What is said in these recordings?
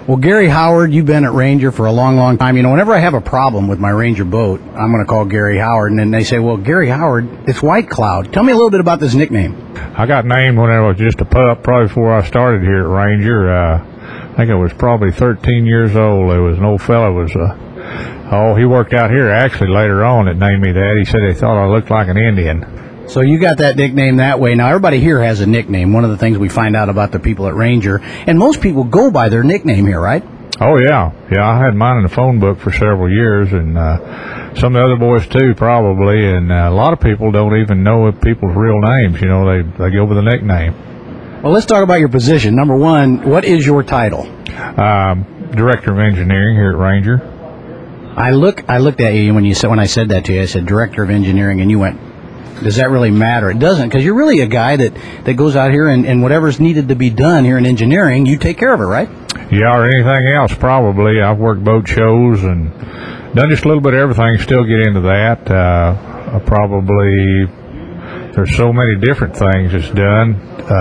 Well, Gary Howard, you've been at Ranger for a long, long time. Whenever I have a problem with my Ranger boat, I'm going to call Gary Howard, and then they say, well, Gary Howard, it's White Cloud. Tell me a little bit about this nickname. I got named when I was just a pup, probably before I started here at Ranger. I think I was probably 13 years old. There was an old fella he worked out here actually later on that named me that. He said he thought I looked like an Indian. So you got that nickname that way. Now, everybody here has a nickname. One of the things we find out about the people at Ranger, and most people go by their nickname here, right? Oh, yeah. Yeah, I had mine in the phone book for several years, and some of the other boys, too, probably. And a lot of people don't even know people's real names. They go with a nickname. Well, let's talk about your position. Number one, what is your title? Director of Engineering here at Ranger. I looked at you when I said that to you. I said Director of Engineering, and you went, does that really matter? It doesn't, because you're really a guy that goes out here and whatever's needed to be done here in engineering, you take care of it, right? Yeah, or anything else, probably. I've worked boat shows and done just a little bit of everything, still get into that. There's so many different things that's done.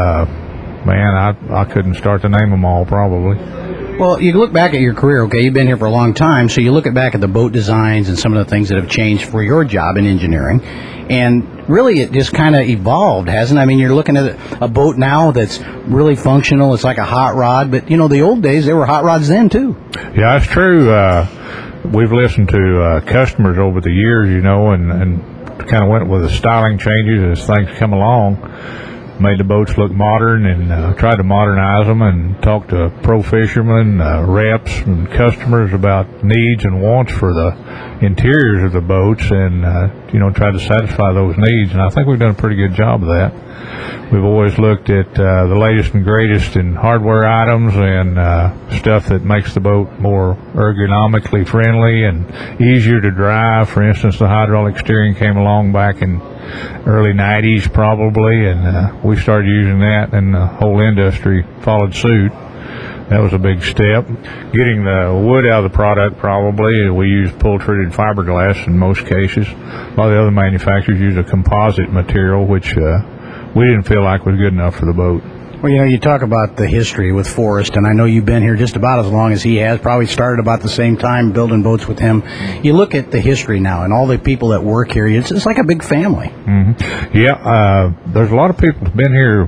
I couldn't start to name them all, probably. Well, you look back at your career, okay, you've been here for a long time, so you look back at the boat designs and some of the things that have changed for your job in engineering, and really it just kind of evolved, hasn't it? I mean, you're looking at a boat now that's really functional. It's like a hot rod, but, the old days, there were hot rods then, too. Yeah, that's true. We've listened to customers over the years, and kind of went with the styling changes as things come along. Made the boats look modern and tried to modernize them and talked to pro fishermen, reps, and customers about needs and wants for the interiors of the boats and, tried to satisfy those needs. And I think we've done a pretty good job of that. We've always looked at the latest and greatest in hardware items and stuff that makes the boat more ergonomically friendly and easier to drive. For instance, the hydraulic steering came along back in early 90s probably, and we started using that, and the whole industry followed suit. That was a big step. Getting the wood out of the product, probably, we use pull-treated fiberglass in most cases. A lot of the other manufacturers use a composite material, which we didn't feel like was good enough for the boat. Well, you talk about the history with Forrest, and I know you've been here just about as long as he has, probably started about the same time building boats with him. You look at the history now and all the people that work here, it's like a big family. Mm-hmm. Yeah, there's a lot of people who've been here,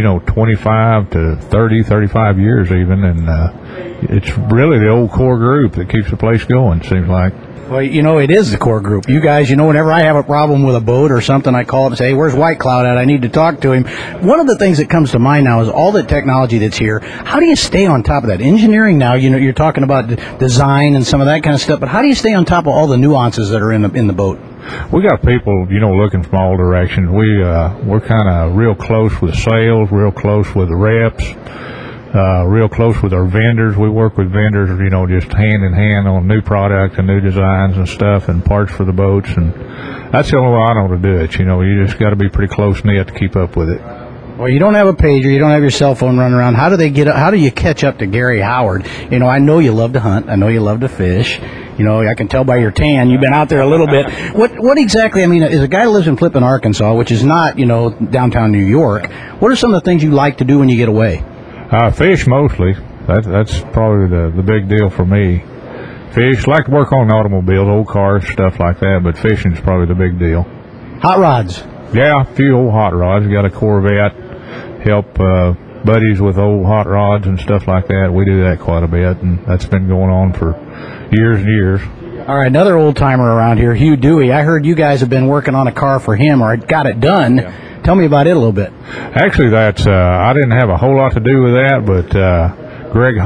25 to 30, 35 years even, and it's really the old core group that keeps the place going, it seems like. Well, it is the core group. You guys, whenever I have a problem with a boat or something, I call it and say, hey, where's White Cloud at? I need to talk to him. One of the things that comes to mind now is all the technology that's here. How do you stay on top of that? Engineering now, you're talking about design and some of that kind of stuff, but how do you stay on top of all the nuances that are in the boat? We got people, looking from all directions. We're kind of real close with sales, real close with the reps. Real close with our vendors. We work with vendors, just hand in hand on new product and new designs and stuff and parts for the boats. And that's the only way I know to do it. You just got to be pretty close-knit to keep up with it. Well, you don't have a pager. You don't have your cell phone running around. How do you catch up to Gary Howard? I know you love to hunt. I know you love to fish. I can tell by your tan. You've been out there a little bit. What exactly, is a guy who lives in Flippin, Arkansas, which is not, downtown New York, what are some of the things you like to do when you get away? Fish mostly. That's probably the big deal for me. Fish, like to work on automobiles, old cars, stuff like that, but fishing's probably the big deal. Hot rods? Yeah, a few old hot rods. Got a Corvette, help buddies with old hot rods and stuff like that. We do that quite a bit, and that's been going on for years and years. All right, another old-timer around here, Hugh Dewey. I heard you guys have been working on a car for him, or got it done. Yeah. Tell me about it a little bit. Actually, that's I didn't have a whole lot to do with that, but Greg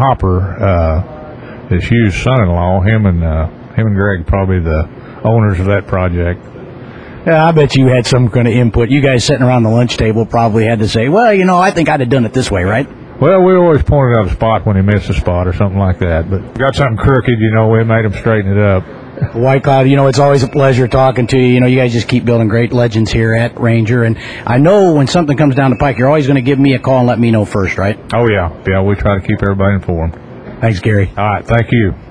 Hopper is Hugh's son-in-law. Him and Greg probably the owners of that project. Yeah, I bet you had some kind of input. You guys sitting around the lunch table probably had to say, well, I think I'd have done it this way, right? Well, we always pointed out a spot when he missed a spot or something like that. But got something crooked, we made him straighten it up. White Cloud, it's always a pleasure talking to you. You guys just keep building great legends here at Ranger. And I know when something comes down the pike, you're always going to give me a call and let me know first, right? Oh, yeah. Yeah, we try to keep everybody informed. Thanks, Gary. All right. Thank you.